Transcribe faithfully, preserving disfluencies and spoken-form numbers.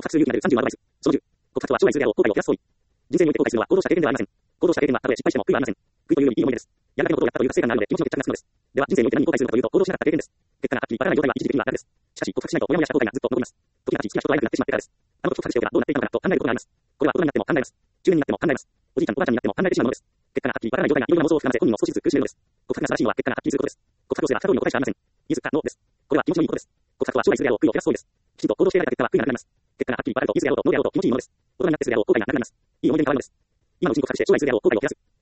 白する勇気なるさんじゅうアドバイス。そのじゅう。告白は将来するであろう後悔を減らす行為。人生において後悔するのは行動した経験ではありません。行動した経験はたとえ失敗しても悔いはありません。悔いというよりいい思い出です。やがてのことをやったという達成感があるので気持ちの決着がつくのです。では人生において何に後悔するのかというと行動しなかった経験です。結果がはっきりわからない状態は一時的には楽です。しかし告白しないとモヤモヤした後悔がずっと残ります。時が経ち好きな人と会えなくなってしまってからです。あの時告白しておけばどうなっていたのかなと考えることがあります。これは大人になっても考えます。中年になっても考えます。おじいちゃんおばあちゃんになっても考えてしまうのです。結果がはっきりわからない状態がいろんな妄想を膨らませ本人も少しずつ苦しめるのです。告白が正しいのは結果がはっきりすることです。告白をすれば不可能に答えしかありません。イエスかノーです。これは気持ちのいいことです。告白は将来するであろう悔いを減らす行為です。きちんと行動して得られた結果は悔いがなくなります。結果がはっきりわかるとイエスであろうとノーであろうと気持ちいいものです。大人になってするであろう後悔がなくなります。いい思い出に変わるのです。今のうちに告白して将来するであろう後悔を減らす。